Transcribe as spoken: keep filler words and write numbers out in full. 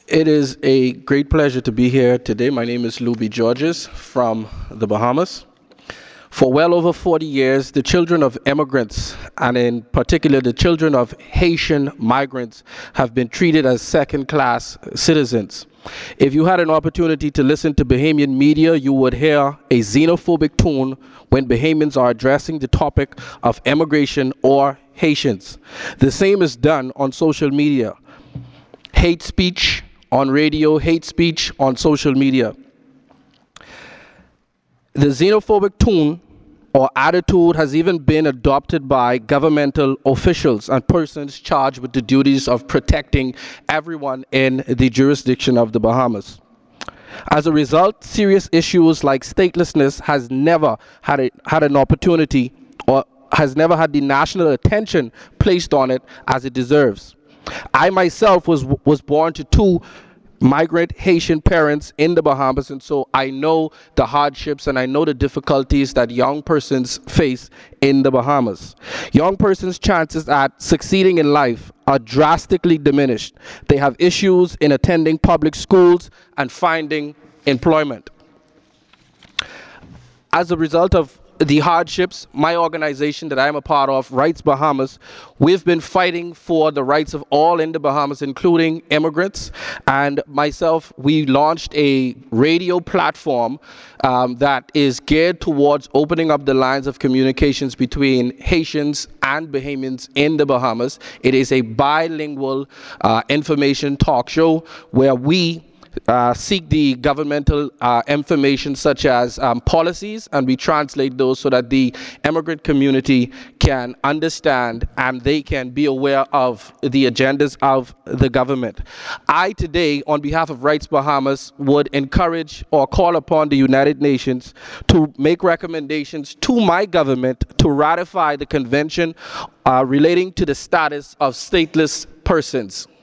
It is a great pleasure to be here today. My name is Luby Georges from the Bahamas. For well over forty years, the children of immigrants, and in particular the children of Haitian migrants, have been treated as second-class citizens. If you had an opportunity to listen to Bahamian media, you would hear a xenophobic tone when Bahamians are addressing the topic of immigration or Haitians. The same is done on social media. Hate speech on radio, hate speech on social media. The xenophobic tone or attitude has even been adopted by governmental officials and persons charged with the duties of protecting everyone in the jurisdiction of the Bahamas. As a result, serious issues like statelessness has never had, a, had an opportunity or has never had the national attention placed on it as it deserves. I myself was was born to two migrant Haitian parents in the Bahamas, and so I know the hardships and I know the difficulties that young persons face in the Bahamas. Young persons' chances at succeeding in life are drastically diminished. They have issues in attending public schools and finding employment. As a result of the hardships, my organization that I'm a part of, Rights Bahamas, we've been fighting for the rights of all in the Bahamas, including immigrants. And myself, we launched a radio platform um, that is geared towards opening up the lines of communications between Haitians and Bahamians in the Bahamas. It is a bilingual uh, information talk show where we uh, seek the governmental uh, information such as um, policies, and we translate those so that the immigrant community can understand and they can be aware of the agendas of the government. I today, on behalf of Rights Bahamas, would encourage or call upon the United Nations to make recommendations to my government to ratify the convention uh, relating to the status of stateless persons.